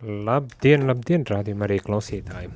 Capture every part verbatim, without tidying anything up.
Labdien, labdien, rādījumā arī klausītāji.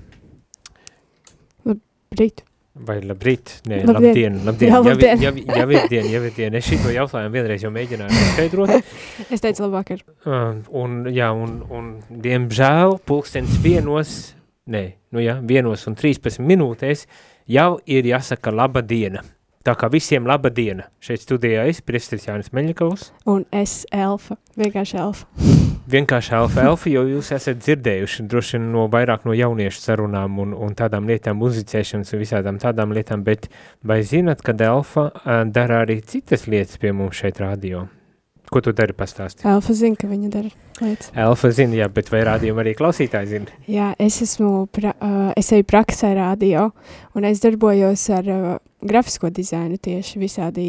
Labrīt. Vai labrīt? Nē, Labdien. labdien, labdien. Jā, labdien. Jau, jau, jau ir dien, jau ir dien. Es šito jautājumu vienreiz jau mēģināju skaidrot. Es teicu labvakar. Uh, un, jā, un, un diemžēl pulkstens vienos, nē, nu jā, vienos un trīspadsmit minūtēs jau ir jāsaka laba diena. Tā kā visiem laba diena. Šeit studijā es, priesteris Jānis Meļņikovs. Un es Elfa, vienkārši Elfa. Vienkārši Elfa, Elfa, jo jūs esat dzirdējuši droši vien no vairāk no jauniešu sarunām un, un tādām lietām, muzicēšanas un visādām tādām lietām, bet vai zinat, ka Elfa uh, dara arī citas lietas pie mums šeit radio? Ko tu dari pastāstīt? Elfa zina, ka viņa dara lietas. Elfa zina, jā, bet vai rādījuma arī klausītāji zina? Jā, es esmu, pra, uh, es eju praksē radio, un es darbojos ar uh, grafisko dizainu tieši visādi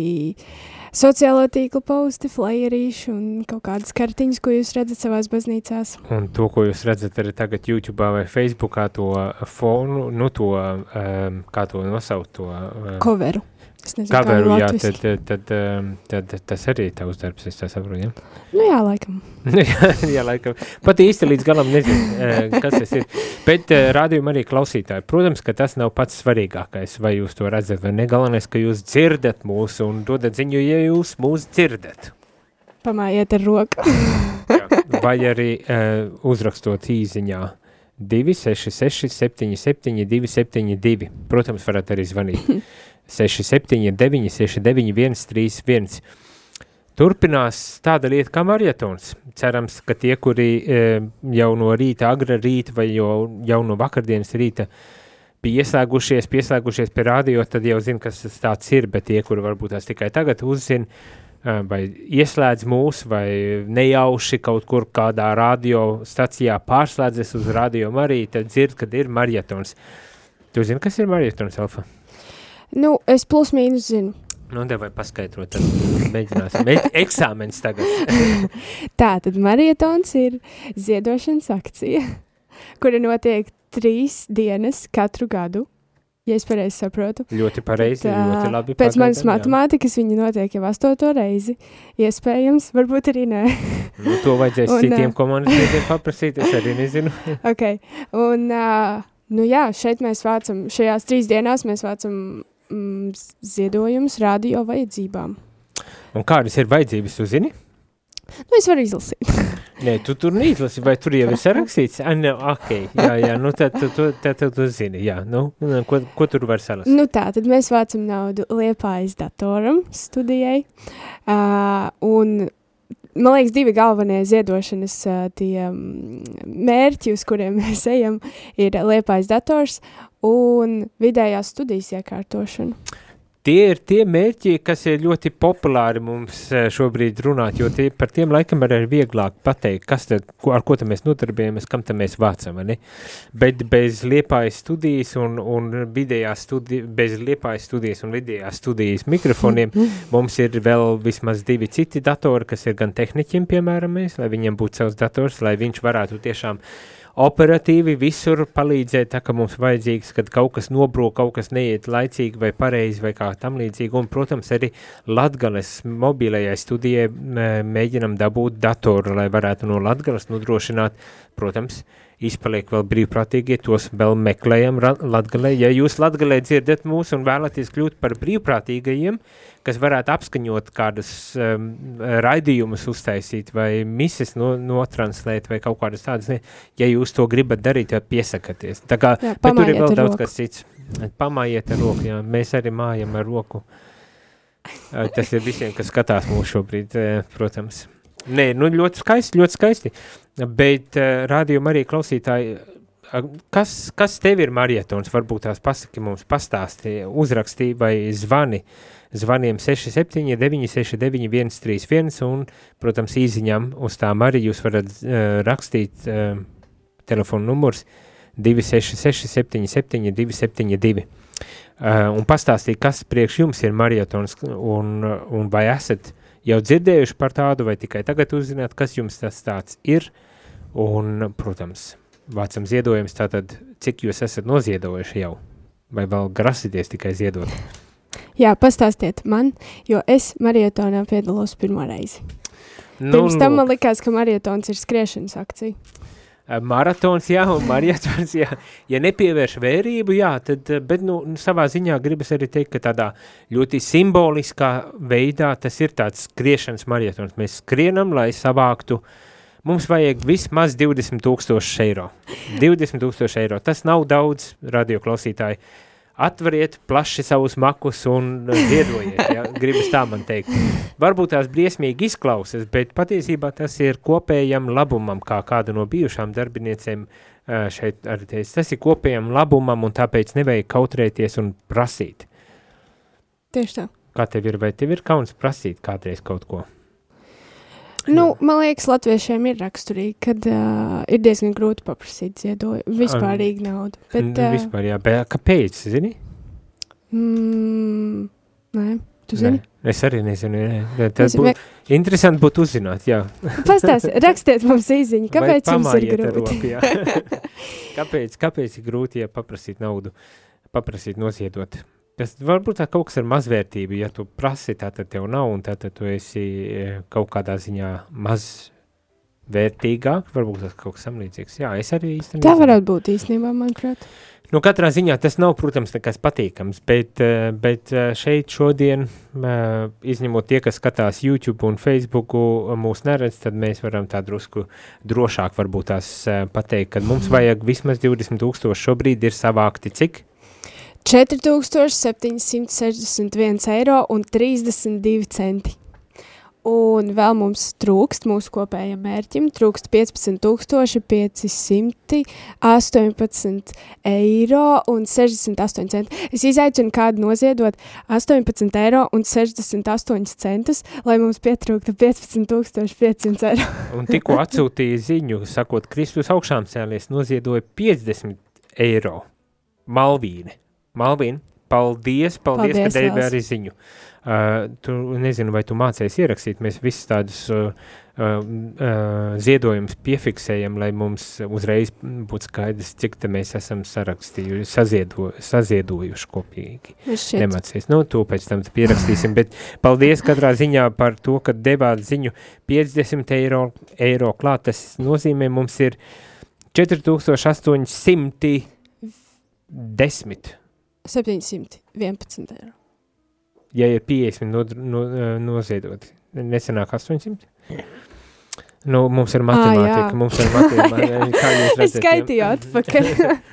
sociālo tīklu posti, flyerīši un kaut kādas kartiņas, ko jūs redzat savās baznīcās. Un to, ko jūs redzat arī tagad YouTube'ā vai Facebookā, to fonu, nu to, um, kā to nosaukt, to... Um, Coveru. Es nezinu, Kaveru, kā jā, latviski. tad, tad, tad, tad tas arī ir tavs darbs, es tā saprotu, jā? Nu jā, laikam. jā, jā, laikam. Pat īsti līdz galam nezinu, kas tas ir. Bet rādījuma arī klausītāji. Protams, ka tas nav pats svarīgākais, vai jūs to redzat, vai ne. Galvenais, ka jūs dzirdat mūsu un dodat ziņu, ja jūs mūs dzirdat. Pamājiet ar roku. jā. Vai arī uh, uzrakstot īziņā divi seši seši septiņi septiņi divi septiņi divi. Protams, varat arī zvanīt. seši septiņi deviņi seši deviņi viens trīs viens. Turpinās tāda lieta kā marietons. Cerams, ka tie, kuri e, jau no rīta, agra rīta vai jau, jau no vakardienas rīta bija ieslēgušies, pieslēgušies pie radio, tad jau zina, kas tas tāds ir, bet tie, kuri varbūt tās tikai tagad uzzina, vai ieslēdz mūs, vai nejauši kaut kur kādā radio stacijā pārslēdzes uz radio Mariju, tad dzird, kad ir marietons. Tu zini, kas ir marietons, Elfa? Nu, es plus mīnus zinu. Nu, devai paskaidrot, tad mēģināsim. Eksāmens tagad. Tā, tad marietons ir ziedošanas akcija, kura notiek trīs dienas katru gadu, ja es pareizi saprotu. Ļoti pareizi, tā, ļoti labi. Pēc manas matemātikas viņa notiek jau astoto reizi. Iespējams, varbūt arī nē. Nu, to vajadzēs un, citiem komunistiem paprasīt, es arī nezinu. Ok, un, uh, nu jā, šeit mēs vācam, šajās trīs dienās mēs vācam mm, ziedojumus radio vajadzībām. Un kādas ir vajadzības, tu zini? Nu, es varu izlasīt. Nē, tu tur neizlasi, vai tur jau ir sarakstīts? Ah, ne, ok, jā, jā, nu tad tu, tu, tu, tu, tu zini, jā, nu, ko, ko tur var salasīt? Nu tā, tad mēs vācam naudu Liepājas datoram studijai, uh, un man liekas, divi galvenie ziedošanas uh, tie mērķi, uz kuriem mēs ejam, ir Liepājas dators un vidējās studijas iekārtošana. Tie ir tie mērķi, kas ir ļoti populāri mums šobrīd runāt, jo tie, par tiem laikam arī ir vieglāk pateikt, kas tad, ko, ar ko tad mēs nodarbojamies, kam tad mēs vācam, ne? Bet bez Liepājas studijas un, un vidējās studijas, bez Liepājas studijas un vidējās studijas mikrofoniem mums ir vēl vismaz divi citi datori, kas ir gan tehniķiem, piemēram, mēs, lai viņiem būtu savs dators, lai viņš varētu tiešām operatīvi visur palīdzēt, tā ka mums vajadzīgs, kad kaut kas nobrūk, kaut kas neiet laicīgi vai pareizi vai kā tam līdzīgi, un, protams, arī Latgales mobilajai studijai mēģinam dabūt datoru, lai varētu no Latgales nodrošināt, protams, izpaliek vēl brīvprātīgie, tos vēl meklējam Latgalē. Ja jūs Latgalē dzirdat mūs un vēlaties kļūt par brīvprātīgajiem, kas varētu apskaņot kādus um, raidījumus uztaisīt vai mises no, notranslēt vai kaut kādas tādas, ne, ja jūs to gribat darīt, tad piesakaties. Tā kā, jā, bet tur ir vēl daudz kas cits. Pamājiet ar roku, jā, mēs arī mājam ar roku. Tas ir visiem, kas skatās mūs šobrīd, protams. Nē, nu ļoti skaisti, ļoti skaisti, bet uh, rādījuma arī klausītāji, uh, kas, kas tev ir marietons, varbūt tās pasaki mums pastāsti, uzrakstī vai zvani, zvaniem seši septiņi deviņi seši deviņi viens trīs viens un, protams, īziņām uz tām arī jūs varat uh, rakstīt uh, telefonu numurs divi seši seši septiņi septiņi divi septiņi divi uh, un pastāstīt, kas priekš jums ir marietons un, un vai esat jau dzirdējuši par tādu, vai tikai tagad uzzināt, kas jums tas tāds ir, un, protams, vācam ziedojums, tātad, cik jūs esat noziedojuši jau, vai vēl grasīties tikai ziedot? Jā, pastāstiet man, jo es marietonā piedalos pirmo reizi. Nu, Pirms tam man likās, ka marietons ir skriešanas akcija. maratons, jā, un marietons, jā. Ja nepievērš vērību, jā, tad, bet, nu, savā ziņā gribas arī teikt, ka tādā ļoti simboliskā veidā tas ir tāds skriešanas marietons. Mēs skrienam, lai savāktu, mums vajag vismaz divdesmit tūkstoši eiro. divdesmit tūkstoši eiro, tas nav daudz, radioklausītāji. Atveriet plaši savus makus un ziedojiet, ja? Gribas tā man teikt. Varbūt tās briesmīgi izklausas, bet patiesībā tas ir kopējam labumam, kā kāda no bijušām darbiniecēm šeit arī teica. Tas ir kopējam labumam un tāpēc nevajag kautrēties un prasīt. Tieši tā. Kā tev ir, vai tev ir kauns prasīt kādreiz kaut ko? Nu, man liekas, latviešiem ir raksturīgi, kad uh, ir diezgan grūti paprasīt ziedojumu, vispārīgi naudu. Bet, uh, Vispār, jā, bet kāpēc, zini? Mm, nē, tu zini? Nē, es arī nezinu, nē. Tas būtu bet... interesanti būtu uzzināt, jā. Pastās, rakstiet mums īziņu, kāpēc jums ir grūti? Roku, jā. kāpēc, kāpēc ir grūti, ja paprasīt naudu, paprasīt noziedot? Tas varbūt tā kaut kas ar mazvērtību, ja tu prasi, tātad tev nav, un tātad tu esi kaut kādā ziņā mazvērtīgāk, varbūt tas kaut kas samlīdzīgs. Jā, es arī īstenībā. Tā varētu būt īstenībā, manuprāt. Nu, katrā ziņā tas nav, protams, nekas patīkams, bet, bet šeit šodien, izņemot tie, kas skatās YouTube un Facebooku, mūs neredz, tad mēs varam tā drusku drošāk varbūt tās pateikt, kad mums vajag vismaz divdesmit tūkstoši šobrīd ir savākti cik? četri tūkstoši septiņsimt sešdesmit viens eiro un trīsdesmit divi centi. Un vēl mums trūkst mūsu kopējam mērķim, trūkst piecpadsmit tūkstoši piecsimt astoņpadsmit eiro un sešdesmit astoņi centi. Es izaicinu kādu noziedot astoņpadsmit eiro un sešdesmit astoņi centus, lai mums pietrūktu piecpadsmit tūkstoši piecsimt eiro. Un tikko atsūtīja ziņu, sakot, Kristus augšām cēlies, noziedoja piecdesmit eiro. Malvīne. Malvīna, paldies, paldies, paldies ka devi arī ziņu. Uh, tu nezinu, vai tu mācies ierakstīt, mēs visus tādus uh, uh, uh, ziedojumus piefiksējam, lai mums uzreiz būtu skaidrs, cik te mēs esam sarakstījuši, saziedo, saziedojuši kopīgi. Nemācies. Nu, to pēc tam pierakstīsim, bet paldies katrā ziņā par to, ka devāt ziņu piecdesmit eiro, eiro klāt. Tas nozīmē, mums ir četri tūkstoši astoņi simti desmit. septiņsimt vienpadsmit eiro. Ja ir piecdesmit no, no, noziedot, nesenāk astoņsimt? Nu, mums ir matemātika, ah, mums ir matemātika. Kā jūs redzat? Es skaitīju atpakaļ.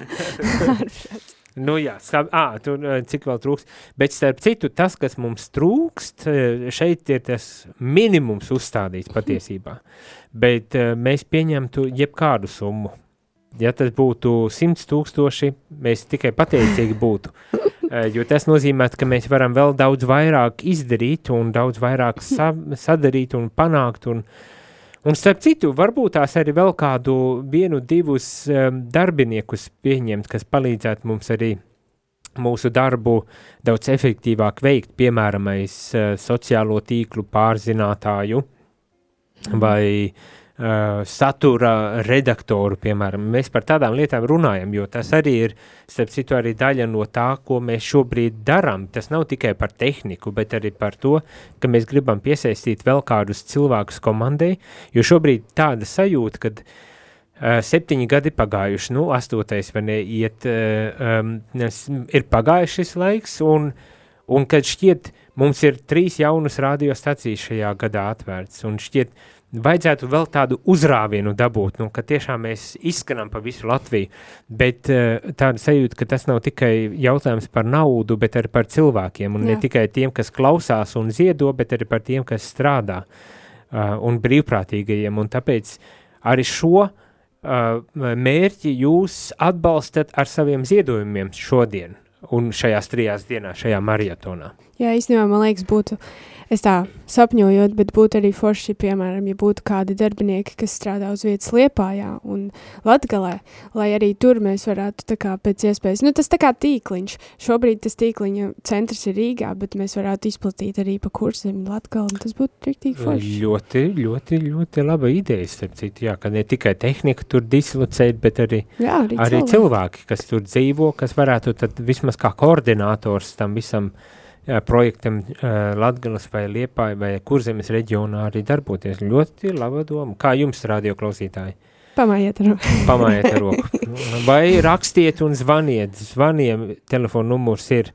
Nu jā, skab, ā, tu, cik vēl trūkst. Bet starp citu, tas, kas mums trūkst, šeit ir tas minimums uzstādīts patiesībā. Bet mēs pieņemtu jebkādu summu. Ja tas būtu simts tūkstoši, mēs tikai pateicīgi būtu, jo tas nozīmē, ka mēs varam vēl daudz vairāk izdarīt un daudz vairāk sa sadarīt un panākt. Un, un starp citu, varbūt tās arī vēl kādu vienu, divus um, darbiniekus pieņemt, kas palīdzētu mums arī mūsu darbu daudz efektīvāk veikt, piemēram, uh, sociālo tīklu pārzinātāju vai Uh, satura redaktoru, piemēram. Mēs par tādām lietām runājam, jo tas arī ir, starp citu, arī daļa no tā, ko mēs šobrīd darām. Tas nav tikai par tehniku, bet arī par to, ka mēs gribam piesaistīt vēl kādus cilvēkus komandai, jo šobrīd tāda sajūta, kad uh, septiņi gadi pagājuši, nu, astotais vai ne, iet, uh, um, ir pagājuši šis laiks, un, un kad šķiet, mums ir trīs jaunas radiostacijas šajā gadā atvērts, un šķiet, vajadzētu vēl tādu uzrāvienu dabūt, nu, ka tiešām mēs izskanām pa visu Latviju, bet uh, tāda sajūta, ka tas nav tikai jautājums par naudu, bet arī par cilvēkiem, un Jā. Ne tikai tiem, kas klausās un ziedo, bet arī par tiem, kas strādā uh, un brīvprātīgajiem, un tāpēc arī šo uh, mērķi jūs atbalstat ar saviem ziedojumiem šodien un šajās trijās dienās, šajā maratonā. Jā, īstenībā, man liekas, būtu, es tā sapņojot, bet būtu arī forši, piemēram, ja būtu kādi darbinieki, kas strādā uz vietas Liepājā un Latgalē, lai arī tur mēs varētu tā kā pēc iespējas, nu tas tā kā tīkliņš, šobrīd tas tīkliņa centrs ir Rīgā, bet mēs varētu izplatīt arī pa Kurzemi Latgali, un tas būtu riktīgi forši. Ļoti, ļoti, ļoti laba ideja, starp citu, jā, ka ne tikai tehnika tur dislocēt, bet arī, jā, arī, arī cilvēki. cilvēki, kas tur dzīvo, kas varētu tad vismaz kā koordinators tam visam jā, projektam uh, Latgales vai Liepāja vai Kurzemes reģionā arī darboties. Ļoti laba doma. Kā jums, radio klausītāji? Pamājiet ar roku. Pamājiet ar roku. Vai rakstiet un zvaniet. Zvaniem telefona numurs ir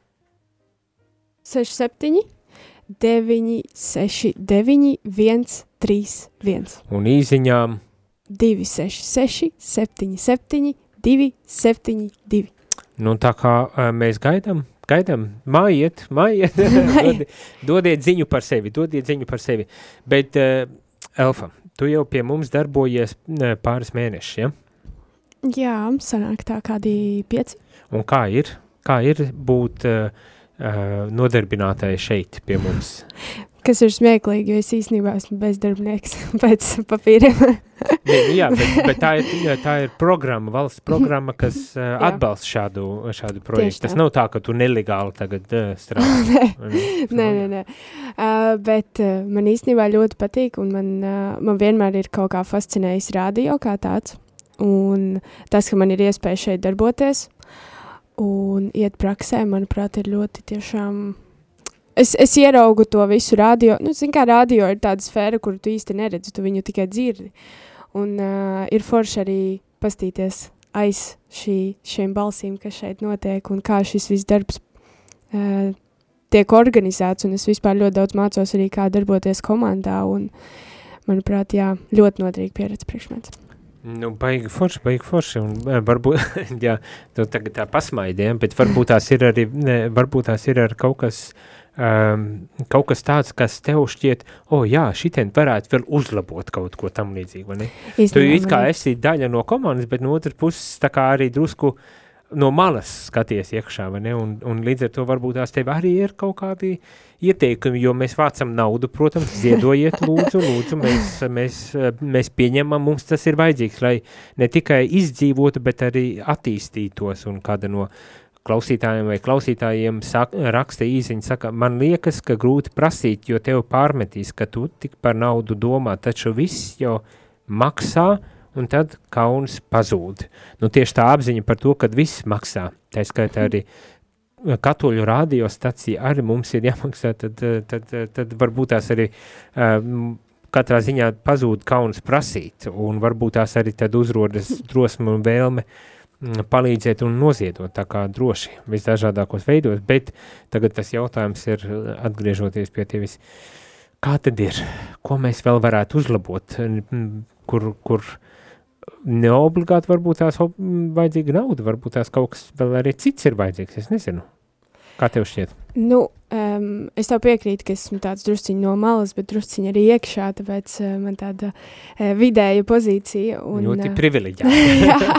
seši septiņi deviņi seši deviņi viens trīs viens. Un īziņām divi seši seši septiņi septiņi divi septiņi divi. Nu, tā kā uh, mēs gaidām, gaidām, mājiet, mājiet, dodiet, dodiet ziņu par sevi, dodiet ziņu par sevi. Bet, uh, Elfa, tu jau pie mums darbojies uh, pāris mēnešus, ja? Jā, sanāk tā kādi pieci. Un kā ir? Kā ir būt uh, uh, nodarbinātai šeit pie mums? Kas ir smieklīgi, jo es īstenībā esmu bezdarbnieks pēc papīriem. Ne, jā, bet, bet tā, ir, tā ir programma, valsts programma, kas uh, atbalsta šādu, šādu projektu. Tas nav tā, ka tu nelegāli tagad uh, strādā. nē, nē, nē. Uh, bet uh, man īstenībā ļoti patīk, un man, uh, man vienmēr ir kaut kā fascinējis radio kā tāds. Un tas, ka man ir iespēja šeit darboties un iet praksē, manuprāt, ir ļoti tiešām... Es, es ieraugu to visu radio. Nu, zin kā, radio ir tāda sfēra, kuru tu īsti neredzi, tu viņu tikai dzirdi. Un uh, ir forši arī pastīties aiz šī, šiem balsīm, kas šeit notiek, un kā šis viss darbs uh, tiek organizēts, un es vispār ļoti daudz mācos arī, kā darboties komandā, un, manuprāt, jā, ļoti noderīgi pieredze priekšmets. Nu, baigi forši, baigi forši, un varbūt, jā, tu tagad tā pasmaidiem, bet varbūt tās ir arī, varbūt tās ir ar kaut kas, um, kaut kas tāds, kas tev šķiet, o oh, jā, šitien varētu vēl uzlabot kaut ko tam līdzīgu, vai ne? Īstenībā, tu it kā esi daļa no komandas, bet no otras puses tā kā arī drusku no malas skaties iekšā, vai ne? Un, un līdz ar to varbūt tās tev arī ir kaut kādi ieteikumi, jo mēs vācam naudu, protams, ziedojiet lūdzu, lūdzu, mēs, mēs, mēs pieņemam, mums tas ir vajadzīgs, lai ne tikai izdzīvotu, bet arī attīstītos, un kāda no klausītājiem vai klausītājiem saka, raksta īziņa, saka, man liekas, ka grūti prasīt, jo tev pārmetīs, ka tu tik par naudu domā, taču viss jau maksā, un tad kauns pazūd. Nu, tieši tā apziņa par to, ka viss maksā, tā skaitā arī katoļu radiostacija arī mums ir jāmaksā, tad, tad, tad, tad varbūt tās arī um, katrā ziņā pazūd kauns prasīt, un varbūt tās arī tad uzrodas drosme un vēlme um, palīdzēt un noziedot, tā kā droši visdažādākos veidos, bet tagad tas jautājums ir, atgriežoties pie tevis, kā tad ir, ko mēs vēl varētu uzlabot, kur, kur neobligāti varbūt tās vajadzīga nauda, varbūt tās kaut kas vēl arī cits ir vajadzīgs, es nezinu. Kā tev šķiet? Nu, um, es tev piekrītu, ka esmu tāds drusciņi no malas, bet drusciņi arī iekšā, tāpēc uh, man tāda uh, vidēja pozīcija. Un, ļoti uh, privileģēta. jā,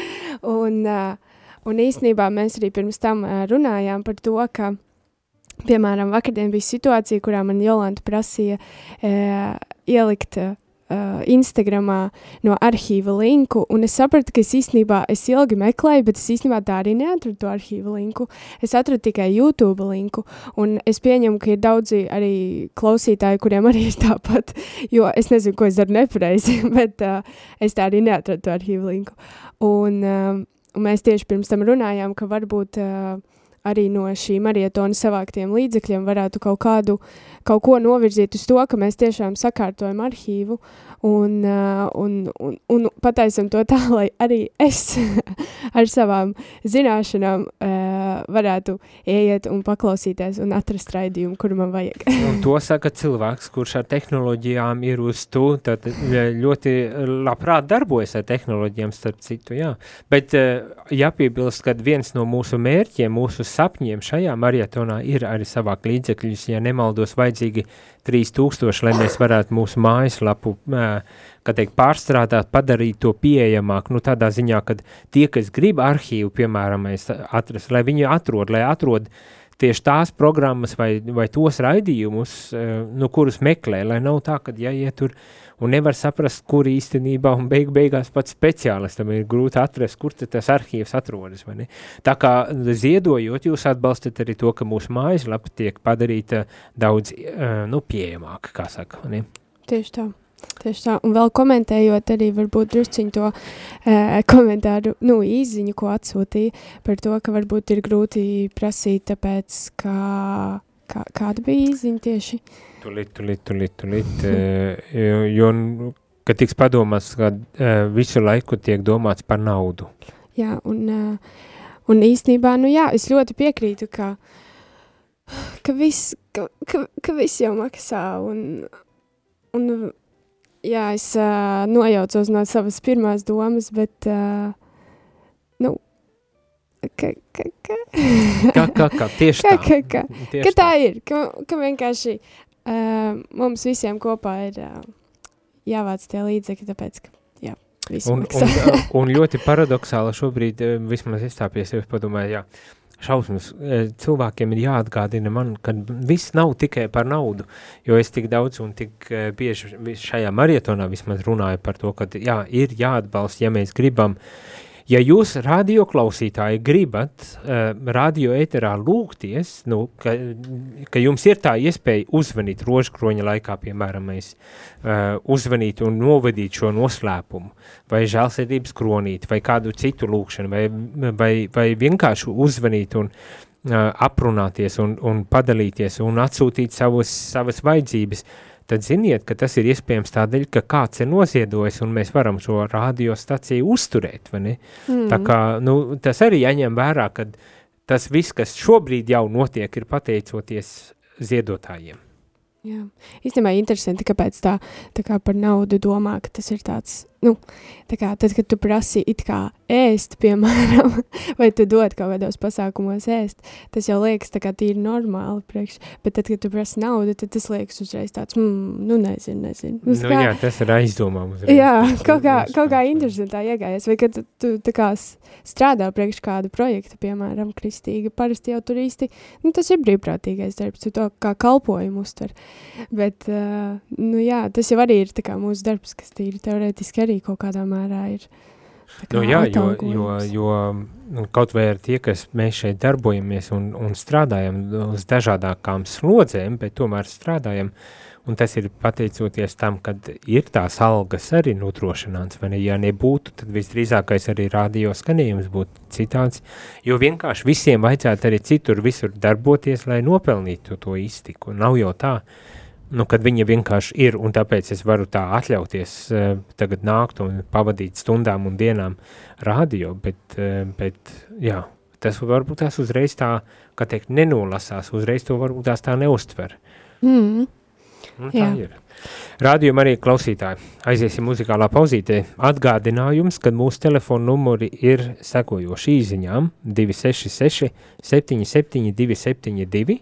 un, uh, un īstenībā mēs arī pirms tam uh, runājām par to, ka, piemēram, vakardien bija situācija, kurā man Jolanta prasīja uh, ielikt uh, Uh, Instagramā no arhīva linku, un es sapratu, ka es īstenībā, es ilgi meklēju, bet es īstenībā tā arī neatradu to arhīva linku. Es atradu tikai YouTube linku, un es pieņemu, ka ir daudzi arī klausītāji, kuriem arī ir tāpat, jo es nezinu, ko es daru nepareizi, bet uh, es tā arī neatradu to arhīva linku. Un, uh, un mēs tieši pirms tam runājām, ka varbūt uh, arī no šī marietona savāktiem līdzekļiem varētu kaut kādu, kaut ko novirzīt uz to, ka mēs tiešām sakārtojam arhīvu un, uh, un, un, un pataisam to tā, lai arī es ar savām zināšanām uh, varētu ieiet un paklausīties un atrast raidījumu, kuru man vajag. Un to saka cilvēks, kurš ar tehnoloģijām ir uz tu, tad ļoti labprāt darbojas ar tehnoloģijām, starp citu, jā. Bet uh, jāpiebilst, kad viens no mūsu mērķiem, mūsu sapņiem šajā marietonā ir arī savākt līdzekļus, ja nemaldos vajadzīgi trīs tūkstoši, lai mēs varētu mūsu mājaslapu, kā teikt, pārstrādāt, padarīt to pieejamāk, nu tādā ziņā, kad tie, kas grib arhīvu, piemēram, atrast, lai viņi atrod, lai atrod tieši tās programmas vai, vai tos raidījumus, nu, kurus meklē, lai nav tā, kad jāiet tur un nevar saprast, kur īstenībā un beig beigās pats speciālistam ir grūti atrast, kur tas arhīvs atrodas, vai ne? Tā kā ziedojot, jūs atbalstat arī to, ka mūsu mājaslapa tiek padarīta daudz, nu, pieejamāk, kā saka, ne? Tieši tā. Tieši tā, un vēl komentējot arī varbūt drusciņu to e, komentāru, nu, īziņu, ko atsūtīja par to, ka varbūt ir grūti prasīt, tāpēc, ka, kā, kāda bija īziņa tieši? Tulit, tulit, tulit, tulit, jo, jo, ka tiks padomāts, ka uh, visu laiku tiek domāts par naudu. Jā, un, uh, un īstenībā, nu jā, es ļoti piekrītu, ka, ka, viss, ka, ka, ka viss jau maksā, un, un jā, es uh, nojaucos no savas pirmās domas, bet, uh, nu, ka, ka, ka. Kā, kā, kā, tieši ka, tā. Ka, ka, tieši ka tā ir, ka, ka vienkārši uh, mums visiem kopā ir uh, jāvāc tie līdzekļi, tāpēc, ka, jā, viss un, maksā. un, un ļoti paradoxāli šobrīd, vismaz es tā pie sevis padomāju, jā, šausmas, cilvēkiem ir jāatgādina man, ka viss nav tikai par naudu, jo es tik daudz un tik bieži šajā marietonā vismaz runāju par to, ka jā, ir jāatbalsta, ja mēs gribam. Ja jūs radio klausītāji gribat uh, radio ēterā lūgties, nu, ka, ka jums ir tā iespēja uzvanīt rožkroņa laikā, piemēram, mēs uh, uzvanīt un novadīt šo noslēpumu, vai žēlsirdības kronīt, vai kādu citu lūgšanu, vai, vai, vai vienkārši uzvanīt un uh, aprunāties un, un padalīties un atsūtīt savus, savas vajadzības, tad ziniet, ka tas ir iespējams tādēļ, ka kāds ir noziedojis un mēs varam šo radiostaciju uzturēt, vai ne? Mm. Tā kā, nu, tas arī jāņem vērā, ka tas viss, kas šobrīd jau notiek, ir pateicoties ziedotājiem. Jā, īstenībā interesanti, kāpēc tā, tā kā par naudu domā, ka tas ir tāds, nu, tā kā tad, kad tu prasi it kā ēst, piemēram, vai tu dod kaut kādos pasākumos ēst, tas jau liekas tā kā tīri normāli priekš, bet tad, kad tu prasi naudu, tad tas liekas uzreiz tāds, mm, nu, nezinu, nezinu. Nu, kā, jā, tas ir aizdomā uzreiz. Jā, kaut kā, kaut kā interesantā iegājies, vai kad tu, tu tā kā strādā priekš kādu projektu, piemēram, kristīga, parasti jau tur īsti, nu, tas ir brīvprātīgais darbs, tu to kā kalpojumu uztver. Bet, uh, nu jā, tas jau arī ir tā kā mūsu darbs, kas tīri teorētiski arī kaut kādā mērā ir tā kā nu jā, jo, jo, atalgojums. jo nu, kaut vai ar tie, kas mēs šeit darbojamies un, un strādājam uz dažādākām slodzēm, bet tomēr strādājam, un tas ir pateicoties tam, kad ir tās algas arī nodrošināts, vai ne, ja nebūtu, tad visdrīzākais arī radio skanījums būtu citāds, jo vienkārši visiem vajadzētu arī citur visur darboties, lai nopelnītu to iztiku, nav jau tā, nu, kad viņa vienkārši ir, un tāpēc es varu tā atļauties uh, tagad nākt un pavadīt stundām un dienām radio, bet, uh, bet jā, tas varbūt tās uzreiz tā, kā teikt, nenolasās, uzreiz to varbūt tās tā neuztver. Mm. Nu, tā jā. Ir. Rādījuma arī klausītāji. Aiziesim muzikālā pauzītē. Atgādinājums, kad mūsu telefona numuri ir sekojoši īziņām divi seši seši septiņi septiņi divi septiņi divi.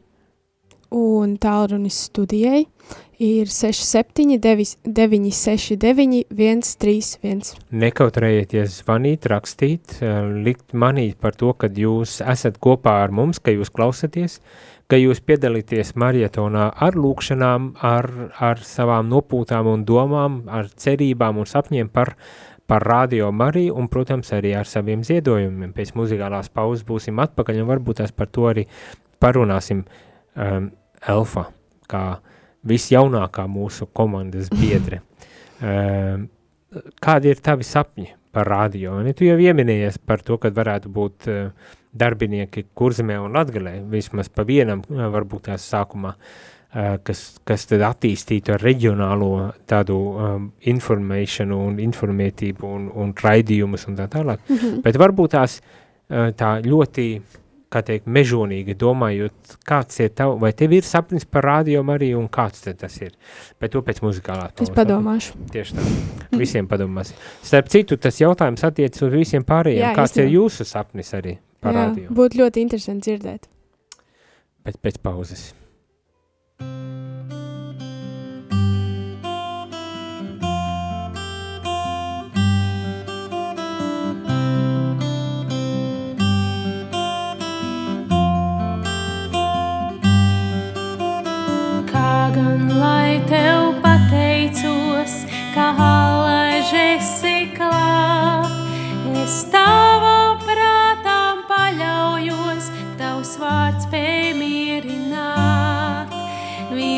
Un tālrunis studijai ir seši septiņi deviņi seši deviņi viens trīs viens. Nekautrējieties zvanīt, rakstīt, likt manīt par to, kad jūs esat kopā ar mums, ka jūs klausaties, ka jūs piedalīties marietonā ar lūkšanām, ar, ar savām nopūtām un domām, ar cerībām un sapņiem par, par Radio Mariju un, protams, arī ar saviem ziedojumiem. Pēc muzikālās pauzes būsim atpakaļ un varbūt tās par to arī parunāsim um, Elfa, kā visjaunākā mūsu komandas biedre. Um, kādi ir tavi sapņi par radio? Ne? Tu jau ieminējies par to, kad varētu būt uh, darbinieki Kurzemē un Latgalē, vismaz pa vienam, varbūt tās sākumā, uh, kas, kas tad attīstītu ar reģionālo tādu um, informēšanu un informētību un, un raidījumus un tā tālāk. Mm-hmm. Bet varbūt tās uh, tā ļoti, kā teikt, mežonīgi domājot, kāds ir tav, vai tev ir sapnis par Radio Mariju un kāds tad tas ir? Bet to pēc muzikālā pauzes. Es padomāšu. Tieši tā. Visiem padomās. Starp citu, tas jautājums attiecas uz visiem pārējiem. Jā, kāds ir jūsu sapnis arī par jā, radio? Būtu ļoti interesanti dzirdēt. Bet pēc pauzes. Gan lai tev pateicos, kā laiž esi klāt, es tavām prātām paļaujos, tavs vārds spēj mierināt.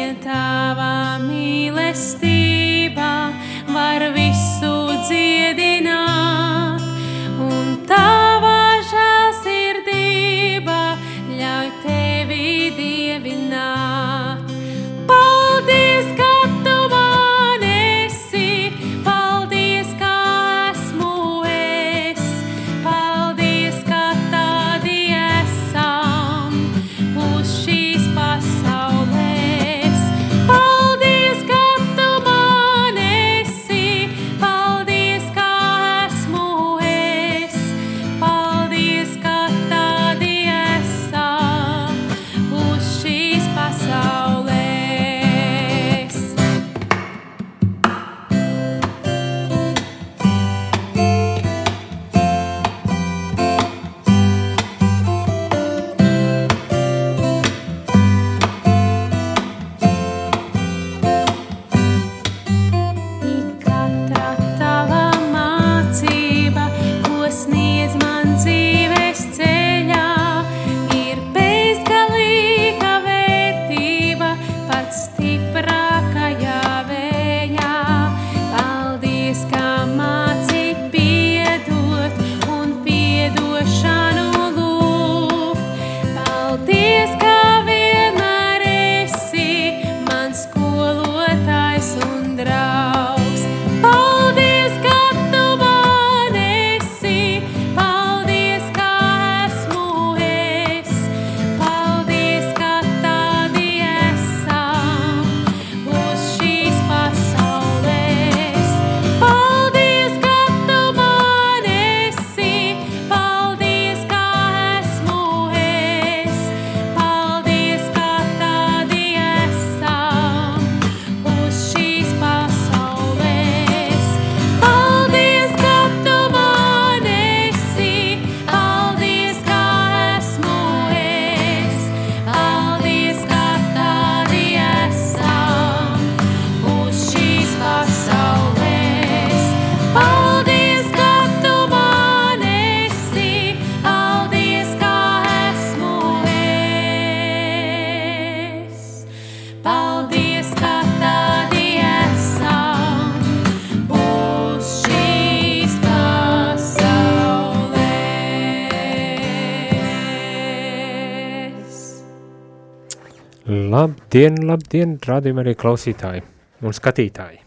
Labdien, labdien, rādījumā arī klausītāji un skatītāji.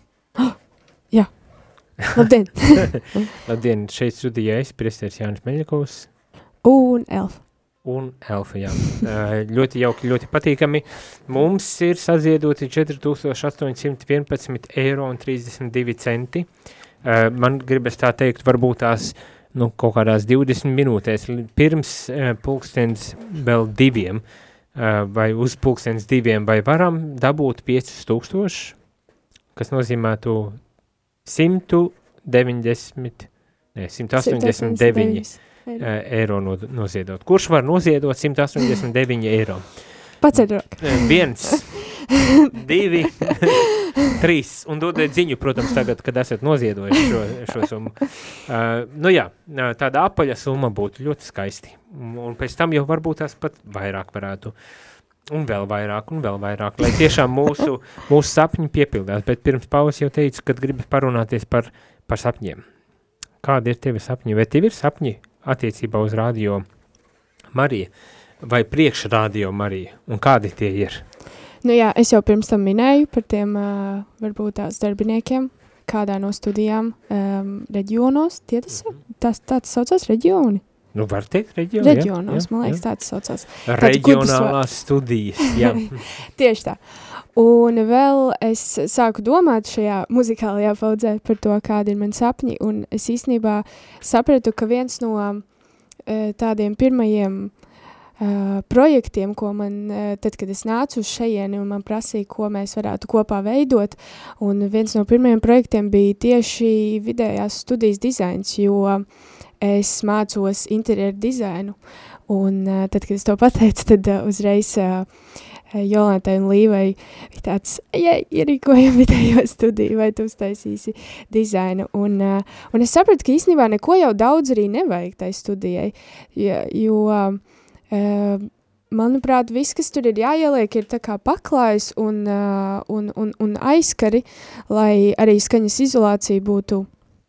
Jā, labdien. Labdien, šeit studijā es, priesteris Jānis Meļakovs. Un Elfa. Un Elfa, jā. Uh, ļoti jauki, ļoti patīkami. Mums ir saziedoti četri tūkstoši astoņi simti vienpadsmit eiro un trīsdesmit divi centi. Uh, man gribas tā teikt, varbūt tās nu, kaut kādās divdesmit minūtēs pirms uh, pulkstens vēl diviem uh, vai uz pulkstens diviem vai varam dabūt piecus tūkstošus, kas nozīmētu simt deviņdesmit, ne, simt astoņdesmit deviņi eiro no, noziedot. Kurš var noziedot simt astoņdesmit deviņi eiro? Pacēd roku. Viens, divi, trīs. Un dodiet ziņu, protams, tagad, kad esat noziedojuši šo, šo summu. Uh, nu jā, tāda apaļa summa būtu ļoti skaisti. Un pēc tam jau varbūt tās pat vairāk varētu. Un vēl vairāk, un vēl vairāk, lai tiešām mūsu, mūsu sapņi piepildās. Bet pirms pauzes jau teicu, kad gribas parunāties par, par sapņiem. Kādi ir tevi sapņi? Vai tev ir sapņi attiecībā uz Radio Mariju vai priekš Radio Mariju? Un kādi tie ir? Nu jā, es jau pirms tam minēju par tiem uh, varbūt tās darbiniekiem, kādā no studijām um, reģionos. Tie tas, tas tāds saucās reģioni? Nu, var teikt reģioni, Reģionos, jā, man liekas, tāds saucās. Reģionālās studijas, jā. Tieši tā. Un vēl es sāku domāt šajā muzikālajā paudzē par to, kādi ir mani sapņi, un es īstenībā sapratu, ka viens no uh, tādiem pirmajiem uh, projektiem, ko man, uh, tad, kad es nācu uz šejieni, un man prasīja, ko mēs varētu kopā veidot, un viens no pirmajiem projektiem bija tieši vidējās studijas dizains, jo es mācos interjeru dizainu, un uh, tad, kad es to pateicu, tad uh, uzreiz uh, Jolantai un Līvai bija tāds, ja ierīkojam vidējo studiju, vai tu uztaisīsi dizainu. Un, uh, un es sapratu, ka īstenībā neko jau daudz arī nevajag tai studijai, jo, jo uh, manuprāt, viss, kas tur ir jāieliek, ir tā kā paklājs un, uh, un, un, un aizskari, lai arī skaņas izolācija būtu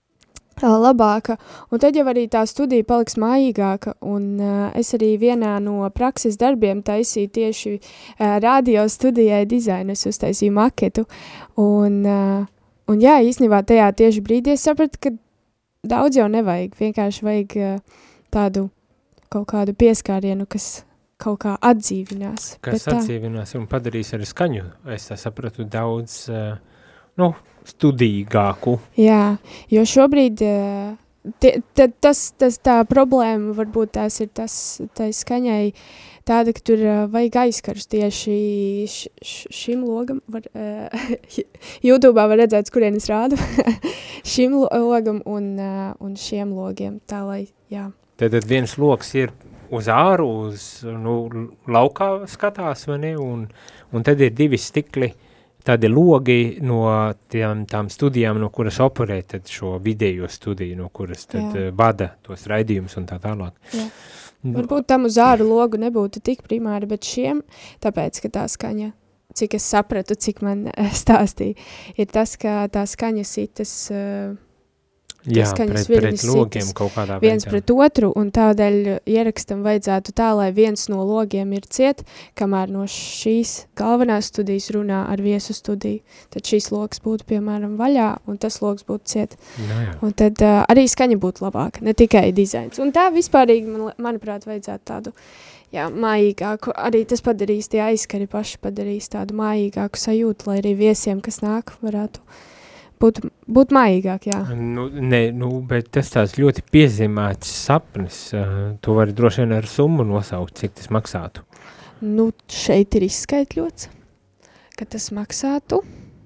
labāka, un tad jau arī tā studija paliks mājīgāka, un uh, es arī vienā no prakses darbiem taisīju tieši uh, radio studijai dizainu, es uztaisīju maketu, un, uh, un jā, īstenībā tajā tieši brīdī es sapratu, ka daudz jau nevajag, vienkārši vajag uh, tādu kaut kādu pieskārienu, kas kaut kā atdzīvinās. Kas atdzīvinās un padarīs arī skaņu, es tā sapratu daudz, uh, nu, studīgāku. Jā, jo šobrīd tie, t, tas, tas tā problēma varbūt tās ir tas, tai skaņai tāda, ka tur vajag aizkarus tieši š, š, šim logam, var, uh, YouTube'ā var redzēt, kurien es rādu, šim logam un, uh, un šiem logiem, tā lai, jā. Tad viens loks ir uz āru, uz, nu, laukā skatās, vai ne, un, un tad ir divi stikli, tādi logi no tām, tām studijām, no kuras operē tad šo vidējo studiju, no kuras tad uh, vada tos raidījumus un tā tālāk. Jā. Varbūt tam uz āru logu nebūtu tik primāri, bet šiem, tāpēc, ka tā skaņa, cik es sapratu, cik man stāstīja, ir tas, ka tā skaņa sitas, uh, jā, pret, pret logiem kaut kādā viens veidā. Pret otru, un tādēļ ierakstam vajadzētu tā, lai viens no logiem ir ciet, kamēr no šīs galvenās studijas runā ar viesu studiju. Tad šīs logs būtu, piemēram, vaļā, un tas logs būtu ciet. No, jā. Un tad uh, arī skaņa būtu labāka, ne tikai dizains. Un tā vispārīgi, man, manuprāt, vajadzētu tādu, jā, mājīgāku, arī tas padarīs, tie aizskari paši padarīs tādu mājīgāku sajūtu, lai arī viesiem, kas nāk, varētu būt, būt mājīgāk, jā. Nu, ne, nu, bet tas tās ļoti piezīmēts sapnis, uh, to var droši vien ar summu nosaukt, cik tas maksātu. Nu, šeit ir izskaitļots, ka tas maksātu,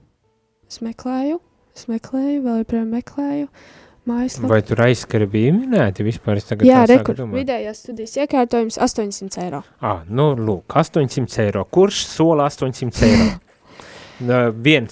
es meklēju, es meklēju, vēl joprojām meklēju, mājaslapu. Vai tur aizskari bija minēti vispār? Es tagad jā, tā rekur, vidējās studijas iekārtojums astoņsimt eiro. Ah, nu, lūk, astoņsimt eiro. Kurš sola astoņsimt eiro? Uh, viens,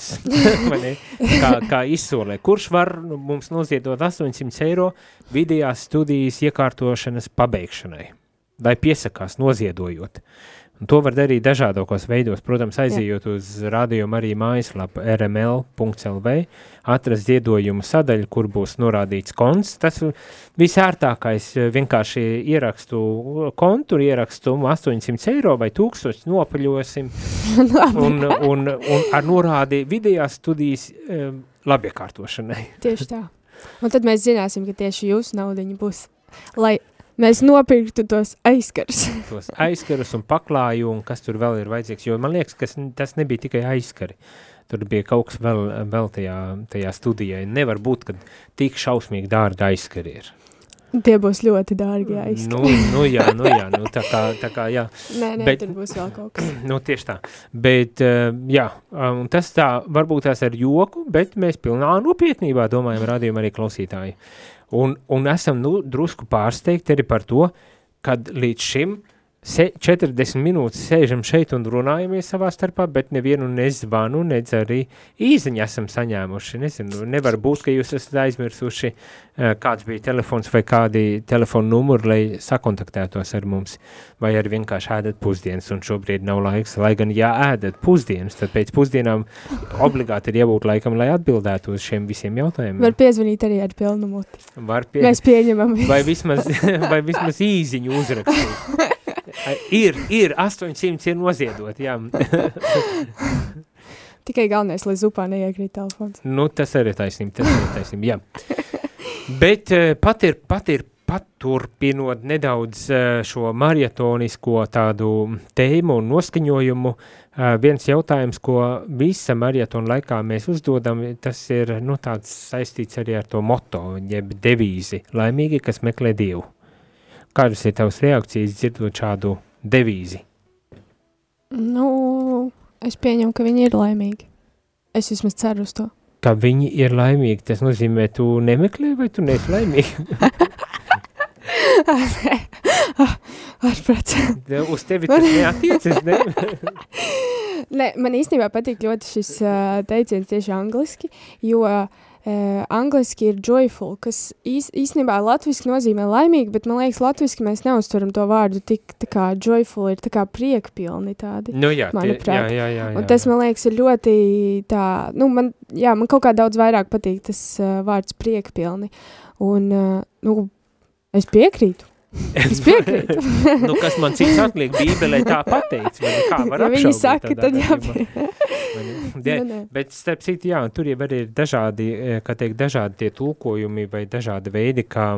kā, kā izsolē. Kurš var nu, mums noziedot astoņsimt eiro vidējās studijas iekārtošanas pabeigšanai? Vai piesakās noziedojot? Un to var darīt dažādākos veidos. Protams, aizījot uz Radio Marija mājaslapu r m l punkts l v, atrast ziedojumu sadaļu, kur būs norādīts konts. Tas visērtākais vienkārši ierakstu kontu, ierakstu astoņsimt eiro vai tūkstoši nopaļosim un, un, un ar norādi video studijas um, labiekārtošanai. Tieši tā. Un tad mēs zināsim, ka tieši jūsu naudiņa būs, lai mēs nopirktu tos aizkarus. tos aizkarus un paklāju, un kas tur vēl ir vajadzīgs, jo man liekas, ka tas nebija tikai aizkari. Tur bija kaut kas vēl, vēl tajā, tajā studijai. Nevar būt, ka tik šausmīgi dārgi aizkari ir. Tie būs ļoti dārgi aizkari. Nu, nu jā, nu jā, nu tā kā, tā kā jā. Nē, nē, Bet, tur būs vēl kaut kas. Nu, tieši tā. Bet, jā, un tas tā, varbūt tās ar joku, bet mēs pilnā nopietnībā domājam radījum arī klausītāji. Un, un esam nu, drusku pārsteigti arī par to, kad līdz šim se, četrdesmit minūtes sēžam šeit un runājamies savā starpā, bet nevienu nezvanu, nedz arī īziņu esam saņēmuši. Nezinu, nevar būt, ka jūs esat aizmirsuši, kāds bija telefons vai kādi telefonu numuri, lai sakontaktētos ar mums, vai arī vienkārši ēdat pusdienas, un šobrīd nav laiks, lai gan jā, ēdat pusdienas, tad pēc pusdienām obligāti ir jābūt laikam, lai atbildētu uz šiem visiem jautājumiem. Var piezvanīt arī ar pilnu muti. Var pie... Mēs pieņemam. Vai vismaz, vai vismaz īziņu uzrakstīt. Ir, ir, astoņsimt ir noziedot, jā. Tikai galvenais, lai zupā neiekrīt telefons. Nu, tas arī taisnība, tas arī taisnība, jā. Bet pat ir, pat ir paturpinot nedaudz šo marietonisko tādu tēmu un noskaņojumu, viens jautājums, ko visa marietona laikā mēs uzdodam, tas ir, nu, tāds saistīts arī ar to moto, jeb devīzi, laimīgi, kas meklē Dievu. Kādas ir tavas reakcijas dzirdot šādu devīzi? Nu, es pieņemu, ka viņi ir laimīgi. Es vismaz ceru uz to. Ka viņi ir laimīgi, tas nozīmē, tu nemeklē vai tu neesi laimīgi? Nē, ārprāts. Uz tevi tas neatiecas, ne? Nē, man īstenībā patīk ļoti šis uh, teiciens tieši angliski, jo uh, angliski ir joyful, kas īs, īstenībā latviski nozīmē laimīgi, bet man liekas, latviski mēs neuzturam to vārdu tik tā kā joyful, ir tā kā priekpilni tādi, nu jā, manuprāt. Jā, jā, jā, jā. Un tas, man liekas, ir ļoti tā, nu, man, jā, man kaut kā daudz vairāk patīk tas uh, vārds priekpilni. Un, uh, nu, es piekrītu. Es piekrītu. Nu, kas man cits atliek Bībelē tā pateic, vai kā var ja apšaubīt? Viņi saka, tad jāpie. Jā, bet starp citu, jā, tur jau arī ir dažādi, kā teikt, dažādi tie tulkojumi vai dažādi veidi, kā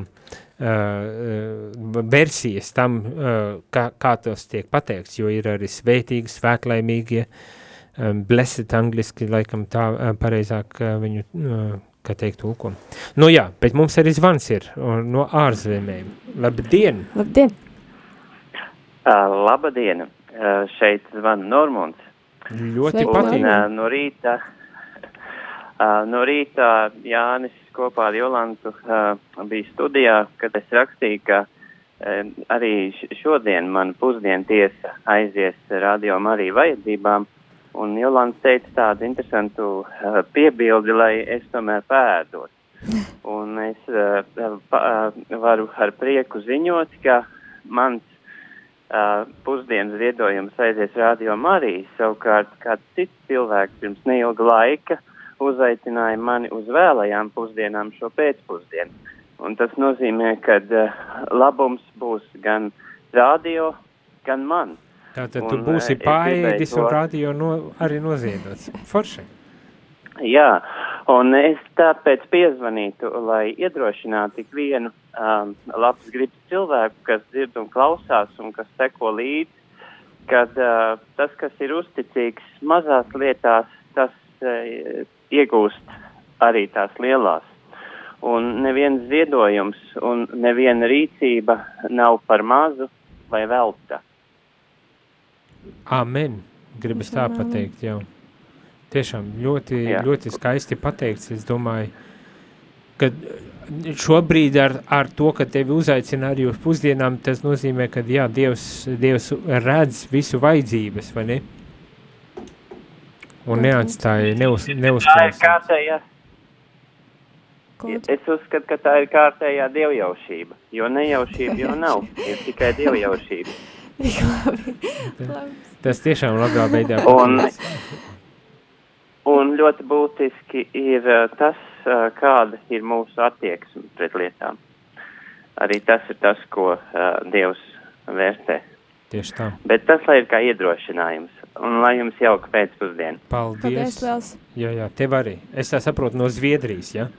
uh, versijas tam, uh, kā, kā tas tiek pateikts, jo ir arī svētīgi, svētlaimīgie, um, blessed angliski, laikam tā uh, pareizāk uh, viņu, uh, kā teikt, tulko. Nu jā, bet mums arī zvans ir no ārzemēm. Labdien! Labdien! Uh, labdien! Uh, šeit zvan Normunds. Ļoti Sveiki, patīk. Un, uh, no rīta, uh, no rīta Jānis kopā ar Jolantu uh, bija studijā, kad es rakstīju, ka uh, arī šodien man pusdienu tiesa aizies Radio Marija vajadzībām, un Jolanta teica tādu interesantu uh, piebildi, lai es tomēr pēdot. Un es uh, pa, uh, varu ar prieku ziņot, ka mans uh, pusdienas ziedojums aizies Radio Marija, savukārt kāds cits cilvēks pirms neilga laika uzaicināja mani uz vēlajām pusdienām šo pēcpusdienu. Un tas nozīmē, ka uh, labums būs gan radio, gan man. Tātad tu Un, būsi es paēdis gribēju un to- radio no, arī noziedots. Forši. Jā, un es tāpēc piezvanītu, lai iedrošinātu tik vienu um, labs gribas cilvēku, kas dzird un klausās un kas seko līdzi, kad uh, tas, kas ir uzticīgs mazās lietās, tas uh, iegūst arī tās lielās. Un neviens ziedojums un neviena rīcība nav par mazu vai velta. Amen. Gribas tā pateikt, jā. Tiešām ļoti, Jā. ļoti skaisti pateikts. Es domāju, ka šobrīd ar, ar to, ka tevi uzaicina arī uz pusdienām, tas nozīmē, ka jā, Dievs, Dievs redz visu vajadzības, vai ne? Un neatstāja, neuz, Tā ir neuzklausīt. kārtējā. Ko? Es uzskatu, ka tā ir kārtējā dievjaušība, jo nejaušība jau nav, ir tikai dievjaušība. Tik labi. labi. Tas tiešām labā veidā. Un, un ļoti būtiski ir uh, tas, uh, kāda ir mūsu attieksme pret lietām. Arī tas ir tas, ko uh, Dievs vērtē. Tieši tā. Bet tas, lai ir kā iedrošinājums. Un lai jums jauka pēcpusdiena. Paldies. Paldies, liels. Jā, jā, tev arī. Es tā saprotu no Zviedrijas, ja?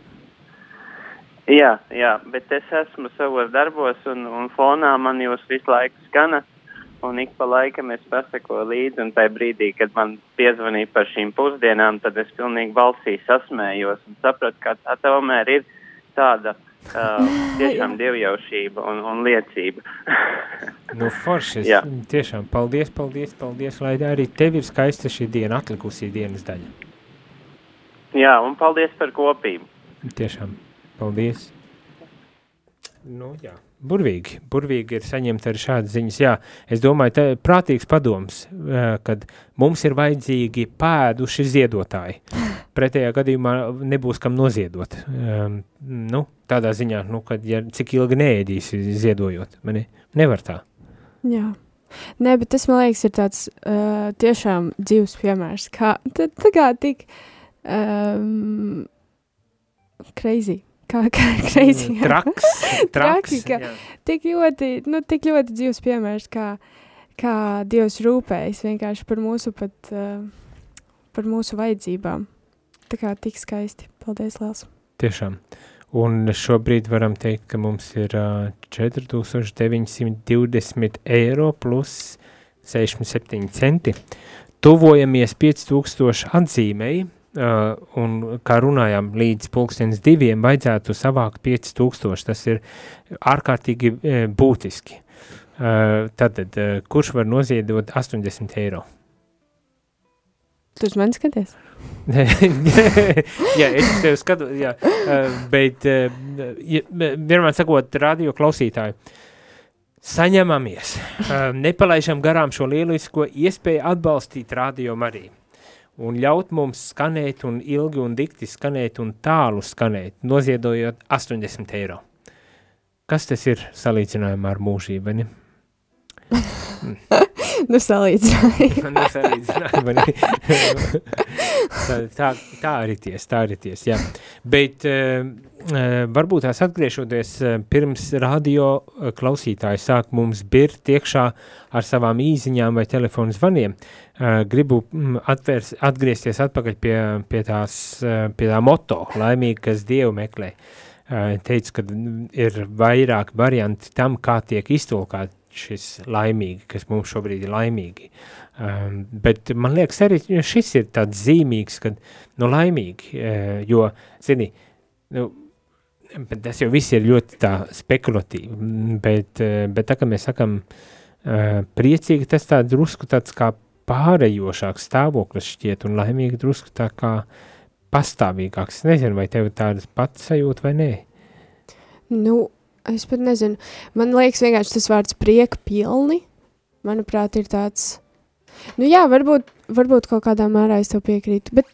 Jā, jā, bet es esmu savos darbos un, un fonā man jūs visu laiku skana. Un ik pa laikam es pasakoju līdzi, un tajā brīdī, kad man piezvanīja par šīm pusdienām, tad es pilnīgi balsī sasmējos un sapratu, ka tā tomēr ir tāda uh, tiešām dievjaušība un, un liecība. Nu, foršas. Jā. Tiešām, paldies, paldies, paldies, lai arī tev ir skaista šī diena, atlikusī dienas daļa. Jā, un paldies par kopību. Tiešām, paldies. Nu, jā. Burvīgi, burvīgi ir saņemt arī šādas ziņas. Jā, es domāju, tā prātīgs padoms, kad mums ir vajadzīgi pēduši ziedotāji. Pretējā gadījumā nebūs kam noziedot. Um, nu, tādā ziņā, nu, kad ja, cik ilgi neēdīsi ziedojot, mani nevar tā. Jā. Nē, bet tas, man liekas, ir tāds uh, tiešām dzīves piemērs. Kā, tā, tā kā tik um, crazy. Kā, kā crazy. Traks, traks. Traki, ka tik ļoti, nu, tik ļoti dzīves piemērs, kā, kā Dievs rūpējas vienkārši par mūsu pat, uh, par mūsu vajadzībām. Tā kā tik skaisti. Paldies, liels. Tiešām. Un šobrīd varam teikt, ka mums ir uh, četri tūkstoši deviņi simti divdesmit eiro plus sešdesmit septiņi centi. Tuvojamies pieci tūkstoši atzīmēji. Uh, un kā runājām līdz pulkstenes diviem vajadzētu savākt pieci tūkstoši, tas ir ārkārtīgi e, būtiski. Uh, tātad, uh, kurš var noziedot astoņdesmit eiro? Tu uz mani skaties? Jā, es tev skatu, jā, uh, bet uh, ja, vienmēr sakot radio klausītāju, saņemamies, uh, nepalaižam garām šo lielisko iespēju atbalstīt Radio Mariju. Un ļaut mums skanēt un ilgi un dikti skanēt un tālu skanēt, noziedojot astoņdesmit eiro. Kas tas ir salīdzinājumā ar mūžību, ne? Nu, salīdzinājumā. Nu, salīdzinājumā, ne? tā, tā, tā arī ties, tā arī ties, jā. Bet uh, varbūt tās atgriežoties uh, pirms radio klausītāji sāk mums birt iekšā ar savām īziņām vai telefonu zvaniem. Uh, gribu mm, atvērs, atgriezties atpakaļ pie, pie, tās, uh, pie tā moto, laimīgi, kas Dievu meklē. Uh, teicu, ka ir vairāk varianti tam, kā tiek iztulkāt šis laimīgi, kas mums šobrīd ir laimīgi. Um, bet man liekas arī šis ir tāds zīmīgs, kad, nu, laimīgi, uh, jo, zini, nu, bet tas jau viss ir ļoti tā spekulatīvi, bet, uh, bet tā, ka mēs sakam uh, priecīgi, tas tā drusku tāds kā pārējošāks stāvoklis šķiet, un laimīgi drusku tā kā pastāvīgāks. Nezinu, vai tev tādas pats sajūt vai nē? Nu, es pat nezinu. Man liekas vienkārši tas vārds prieka pilni. Manuprāt, ir tāds... Nu jā, varbūt, varbūt kaut kādā mērā es tev piekrītu, bet...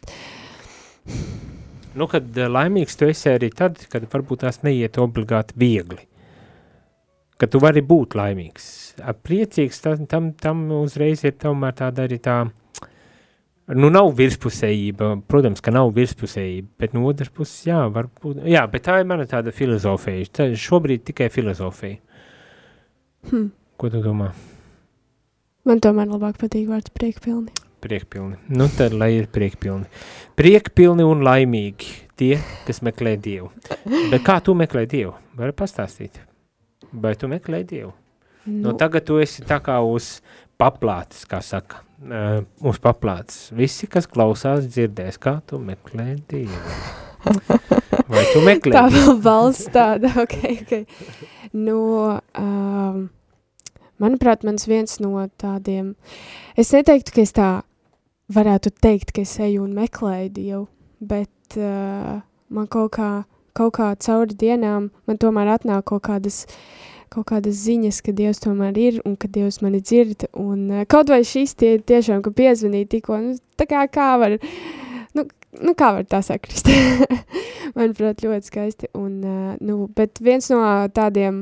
Nu, kad laimīgs tu esi arī tad, kad varbūt tās neiet obligāti viegli. Kad tu vari būt laimīgs. Priecīgs, tam, tam uzreiz ir tomēr tāda arī tā... Nu, nav virspusējība, protams, ka nav virspusējība, bet no otras puses, jā, varbūt, jā, bet tā ir mana tāda filozofija, tā ir šobrīd tikai filozofija. Hmm. Ko tu domā? Man tomēr labāk patīk vārds priekpilni. Priekpilni. Nu, tad, lai ir priekpilni. Priekpilni un laimīgi tie, kas meklē Dievu. Bet kā tu meklē Dievu? Vari pastāstīt? Vai tu meklē Dievu? Nu, nu tagad tu esi tā kā uz paplātes, kā saka. Uh, uz paplātes. Visi, kas klausās, dzirdēs, kā tu meklē Dievu. Vai tu meklē Tā Dievu? vēl balss tāda, ok, ok. No, um, manuprāt, mans viens no tādiem, es neteiktu, ka es tā varētu teikt, ka es eju un meklēju Dievu, bet uh, man kaut kā, kaut kā cauri dienām, man tomēr atnāk kaut kādas kaut kādas ziņas, ka Dievs tomēr ir un ka Dievs mani dzird, un uh, kaut vai šis tie tiešām, ka piezvanīja tikko, nu, tā kā kā var, nu, nu kā var tā sakrist, manuprāt, ļoti skaisti, un, uh, nu, bet viens no tādiem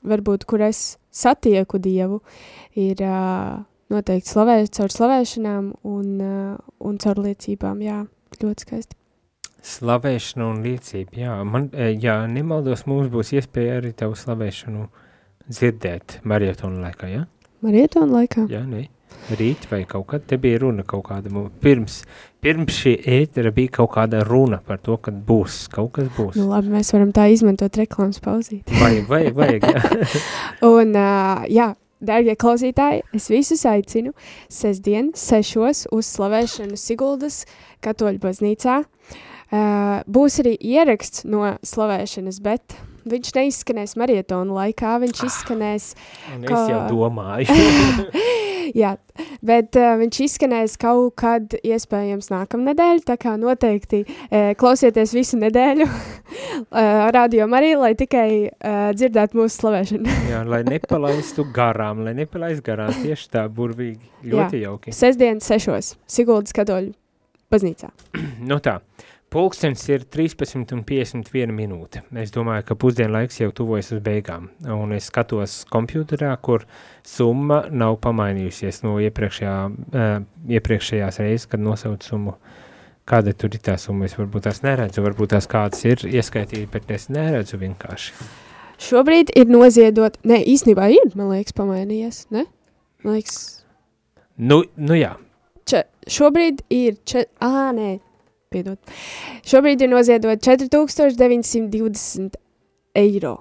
varbūt, kur es satieku Dievu, ir uh, noteikti slavēt caur slavēšanām un, uh, un caur liecībām, jā, ļoti skaisti. Slavēšana un liecība, jā. Man, jā, nemaldos, mums būs iespēja arī tavu slavēšanu dzirdēt marietonu laikā, jā? Marietonu laikā? Jā, ne. Rīt vai kaut kad, te bija runa kaut kāda, pirms, pirms šī ētera bija kaut kāda runa par to, kad būs, kaut kas būs. Nu labi, mēs varam tā izmantot reklāmas pauzīt. Vajag, vajag, vajag, jā. Un, uh, jā, dārgie klausītāji, es visus aicinu sestdien sešos uz slavēšanu Siguldas katoļu baznīcā. Uh, būs arī ieraksts no slavēšanas, bet viņš neizskanēs marietonu laikā, viņš izskanēs... Un es jau domāju. Jā, bet uh, viņš izskanēs kaut kad iespējams nākamnedēļ, tā kā noteikti uh, klausieties visu nedēļu uh, Radio Marija, lai tikai uh, dzirdētu mūsu slavēšanu. Jā, lai nepalaistu garām, lai nepalaistu garām, tieši tā burvīgi, ļoti Jā. jauki. Sestdien sešos, Siguldas katoļu baznīcā. Nu tā. Pulkstens ir trīspadsmit un piecdesmit viena minūte. Es domāju, ka pusdienlaiks jau tuvojas uz beigām. Un es skatos kompjuterā, kur summa nav pamainījusies no iepriekšējā, uh, iepriekšējās reizes, kad nosauc summu. Kāda tur ir tā summa? Es varbūt tās neredzu, varbūt tās kādas ir ieskaitīti, bet es neredzu vienkārši. Šobrīd ir noziedot, ne, īstenībā ir, man liekas, pamainījies, ne? Man liekas... Nu, nu jā. Če, šobrīd ir, če, ā, nē, piedod. Šobrīd ir noziedot četri tūkstoši deviņsimt divdesmit eiro.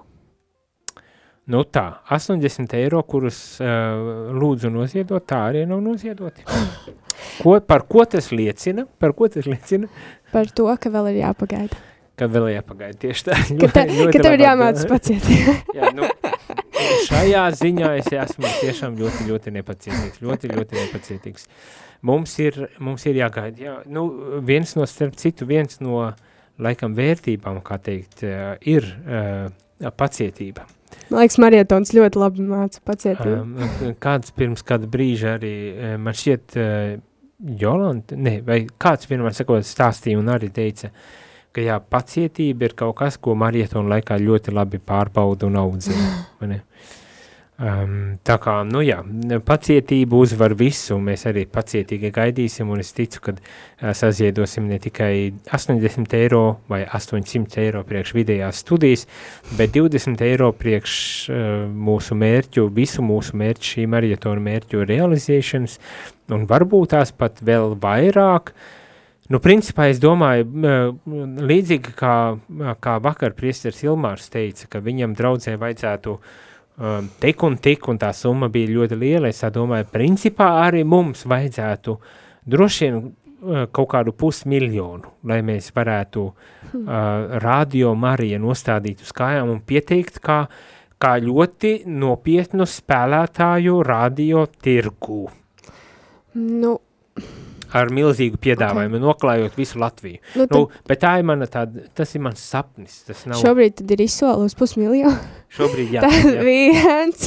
Nu tā, astoņdesmit eiro, kurus uh, lūdzu noziedot, tā arī nav noziedoti. Ko, par ko tas liecina? Par ko tas liecina? Par to, ka vēl ir jāpagaida. Ka vēl ir jāpagaida, tieši tā. Ka, te, ļoti ka tev ir labāk. jāmāc pacietīgi. Jā, nu, šajā ziņā es esmu tiešām ļoti, ļoti nepacietīgs. Ļoti, ļoti nepacietīgs. Mums ir, mums ir jāgaida, jā, nu, viens no, starp citu, viens no, laikam, vērtībām, kā teikt, ir uh, pacietība. Man liekas, marietons ļoti labi māca pacietību. Um, kāds pirms kāda brīža arī, man šķiet, uh, Jolanta, ne, vai kāds vienmēr sakot stāstīja un arī teica, ka jā, pacietība ir kaut kas, ko marietonu laikā ļoti labi pārbauda un audzina, vai ne? Um, tā kā, nu jā, pacietība uzvar visu, mēs arī pacietīgi gaidīsim, un es ticu, ka uh, saziedosim ne tikai astoņdesmit eiro vai astoņsimt eiro priekš vidējās studijas, bet divdesmit eiro priekš uh, mūsu mērķu, visu mūsu mērķu, šī marietona mērķu realizēšanas, un varbūt tās pat vēl vairāk. Nu, principā, es domāju, uh, līdzīgi kā, kā vakar priesteris Ilmārs teica, ka viņam draudzē vajadzētu Um, tik un tik, un tā summa bija ļoti liela, es domāju, principā arī mums vajadzētu droši vien uh, kaut kādu pusmiljonu, lai mēs varētu uh, Radio Marija nostādīt uz kājām un pieteikt kā, kā ļoti nopietnu spēlētāju radio tirgu. Nu... Ar milzīgu piedāvājumu, okay. Noklājot visu Latviju. Nu, tad... nu, bet tā ir mana tāda, tas ir mans sapnis. Tas nav... Šobrīd tad ir izsoli uz pusmiljonu. Šobrīd, jā. Tā jā. viens.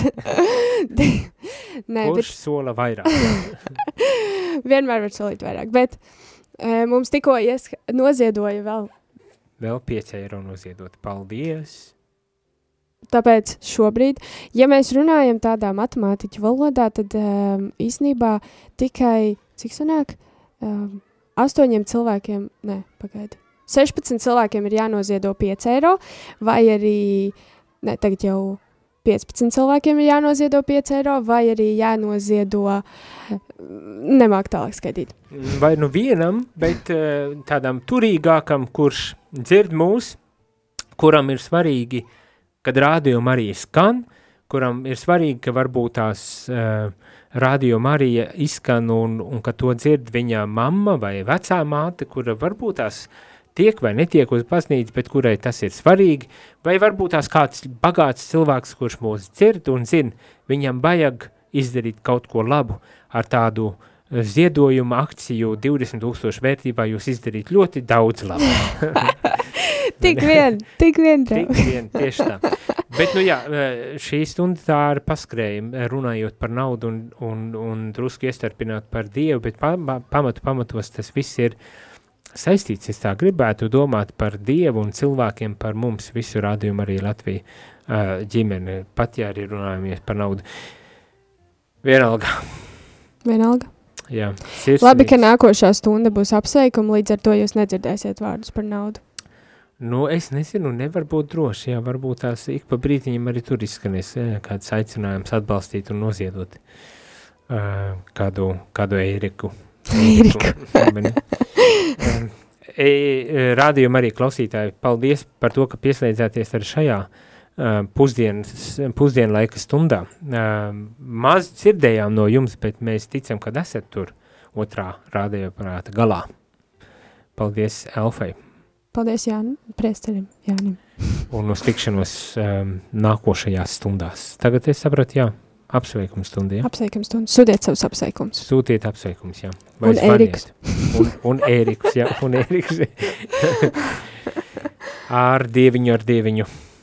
Nē, Kurš bet... sola vairāk? Vienmēr var solīt vairāk, bet e, mums tikko iesk... noziedoja vēl. Vēl pieci eiro noziedot. Paldies! Tāpēc šobrīd, ja mēs runājam tādā matemātiķu valodā, tad um, īstenībā tikai, cik sanāk, um, astoņiem cilvēkiem, ne, pagaidi, sešpadsmit cilvēkiem ir jānoziedo pieci eiro, vai arī, ne, tagad jau piecpadsmit cilvēkiem ir jānoziedo pieci eiro, vai arī jānoziedo, nemāk tālāk skaitīt. Vai nu vienam, bet uh, tādam turīgākam, kurš dzird mūs, kuram ir svarīgi, kad Radio Marija skan, kuram ir svarīgi, ka varbūt tās uh, Radio Marija izskan un, un ka to dzird viņa mamma vai vecā māte, kura varbūt tās tiek vai netiek uz baznīcu, bet kurai tas ir svarīgi, vai varbūt tās kāds bagāts cilvēks, kurš mūs dzird un zina, viņam vajag izdarīt kaut ko labu ar tādu ziedojumu akciju divdesmit tūkstoši vērtībā, jūs izdarīt ļoti daudz labu. Tik vien, tik vien tev. Tik vien, tieši tā. Bet, nu jā, šī stunda tā ir paskrējuma, runājot par naudu un, un, un drusku iestarpināt par Dievu, bet pa, pamatu pamatos tas viss ir saistīts. Es tā gribētu domāt par Dievu un cilvēkiem, par mums visu rādījumu arī Latviju uh, ģimeni, pat ja arī runājamies par naudu. Vienalga. Vienalga. Jā, sirsnīgs. Labi, ka nākošā stunda būs apsveikuma, līdz ar to jūs nedzirdēsiet vārdus par naudu. Nu, es nezinu, nevar būt droši, jā, varbūt tās ik pa brītiņam arī tur izskanēs jā, kāds aicinājums atbalstīt un noziedot uh, kādu, kādu Eiriku. Eiriku. um, e, rādījumu arī klausītāji, paldies par to, ka pieslēdzāties arī šajā uh, pusdienas, pusdienlaika stundā. Uh, maz dzirdējām no jums, bet mēs ticam, kad esat tur otrā rādījuparāta galā. Paldies Elfai. Paldies Jānim, priesterim Jānim. Un uz tikšanos um, nākošajās stundās. Tagad es sapratu, jā, apsveikums stundī. Ja? Apsveikums stundu. Sūtiet savus apsveikums. Sūtiet apsveikums, jā. Vai un Ēriks. Un, un Ēriks, jā, un Ēriks. Ar dieviņu, ar dieviņu.